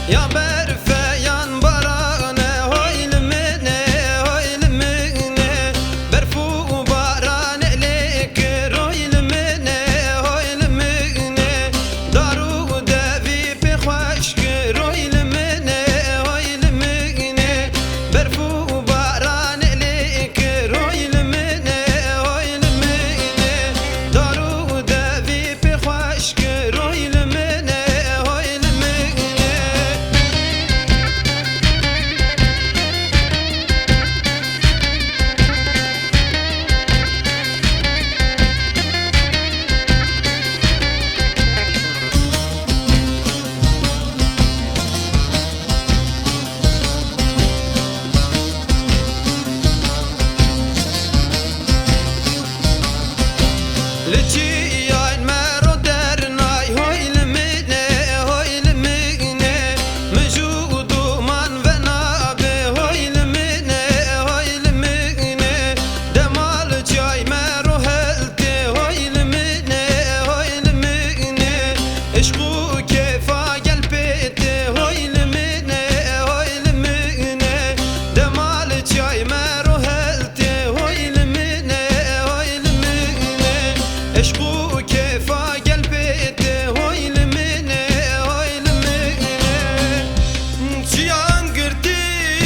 Ya berfeyan barane hoylmene hoylmene berfu barane lekir hoylmene hoylmene daru devi pe xoşkir hoylmene hoylmene berfu barane lekir hoylmene hoylmene daru devi pe xoşkir hoylmene لچی یاین مرو درنای هویلمینه هویلمینه مجود من و نابه هویلمینه هویلمینه دمال جای مرو هلته هویلمینه هویلمینه عشقو کیفا قلبیته هویلمینه هویلمینه دمال جای مرو هلته هویلمینه عشقو كيفا قلبيته هويلمينه هويلمينه جيان قرتي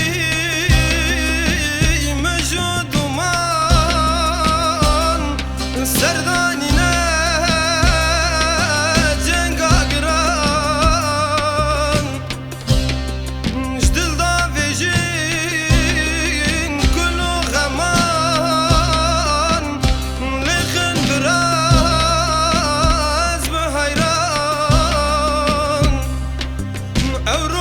مجود ومان سردانينا جنگ آقران جدل دا فيجين كلو غمان لخن براز بحيران أورو